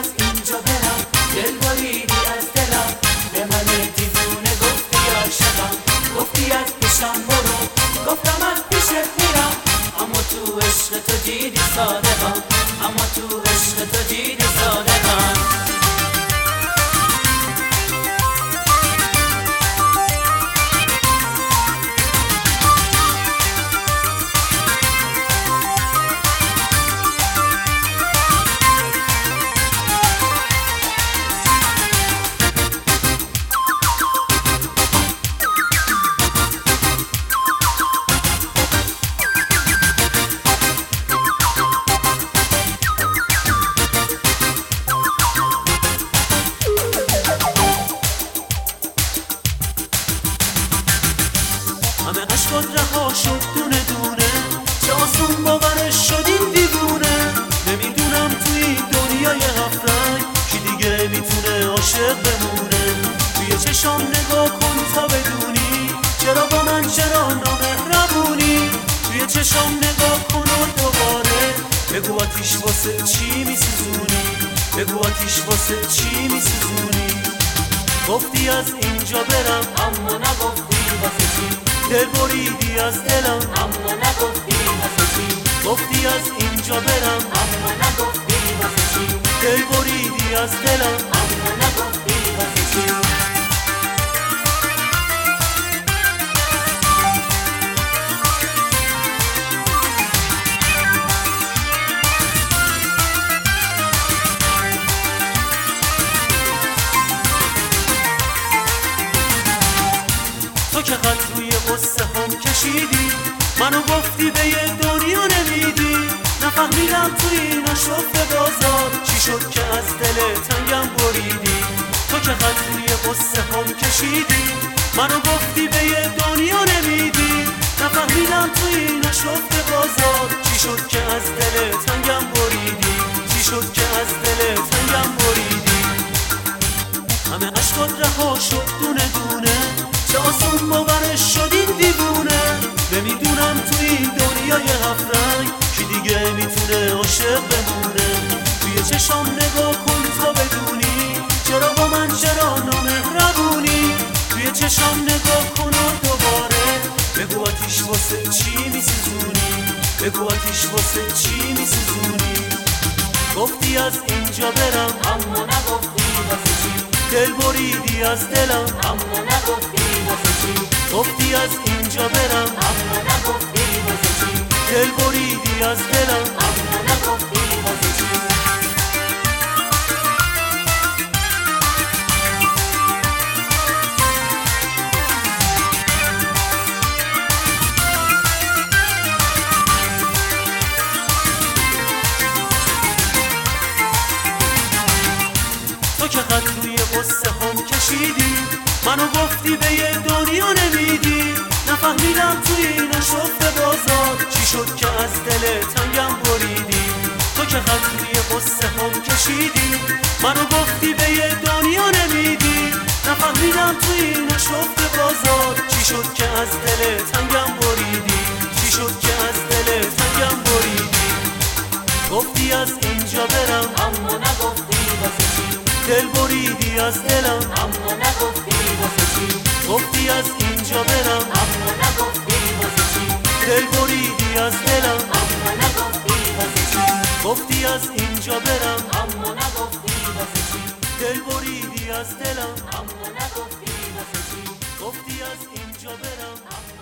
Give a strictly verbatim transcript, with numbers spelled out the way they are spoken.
از اینجا برم، دل بریدی از دلم، به من دیوونه گفتی عاشقم، گفتی از پیشم برو، گفتم از پیشت میرم، اما تو عشق تو دیدی صادقم، اما تو عشق تو دیدی صادقم. همه عشقات رها شد دونه دونه، چه آسون باورش شدیم دیوونه. نمیدونم توی این دنیای هفت رنگ کی دیگه میتونه عاشق بمونه. توی چشام نگاه کن تا بدونی چرا با من چرا نامهربونی. توی چشام نگاه کن و دوباره بگو آتیش واسه چی میسوزونی، بگو آتیش واسه چی میسوزونی. گفتی از اینجا برم اما نگفتی واسه چی، دل بریدی از دلم اما نگفتی واسه چی. گفتی از اینجا برم اما نگفتی واسه چی، دل بریدی از دلم اما نگفتی واسه چی. تو که خط روی قصه هم کشیدی، منو گفتی به یه دنیا نمیدی. نفهمیدم توی این آشفت بازار چی شد که از دل تنگم بریدی. تو که خط روی قصه هم کشیدی، منو گفتی به یه دنیا نمیدی. نفهمیدم توی این آشفت بازار چی شد که از دل تنگم بریدی، چی شد که از دل تنگم بریدی. همه عشقات رها شد دونه دونه، چه آسون باورش شدیم دیوونه. نمیدونم توی این دنیای هفت رنگ کی دیگه میتونه عاشق بمونه. توی چشام نگاه کن تا بدونی چرا با من چرا نامهربونی. توی چشام نگاه کن و دوباره بگو آتیش واسه چی میسوزونی، بگو آتیش واسه چی میسوزونی. گفتی از اینجا برم اما نگفتی واسه چی، دل بریدی از دلم اما نگفتی واسه چی. گفتی از اینجا برم اما نگفتی واسه چی، دل بریدی از دلم اما نگفتی واسه چی. تو که خط روی قصه هم کشیدی، منو گفتی به یه دنیا نمیدی. نفهمیدم توی این آشفت بازار چی شد که از دل تنگم بریدی. تو که خط روی قصه هم کشیدی، منو گفتی به یه دنیا نمیدی. نفهمیدم توی این آشفت بازار چی شد که از دل تنگم بریدی، چی شد که از دل تنگم بریدی. گفتی از اینجا برم اما نگفتی واسه چی، دل بریدی از دلم اما نگفتی واسه چی. گفتی از اینجا برم اما نگفتی واسه چی، دل بریدی از دلم اما نگفتی واسه چی. گفتی از اینجا برم اما نگفتی واسه چی، دل بریدی از دلم اما نگفتی واسه چی. گفتی از اینجا برم اما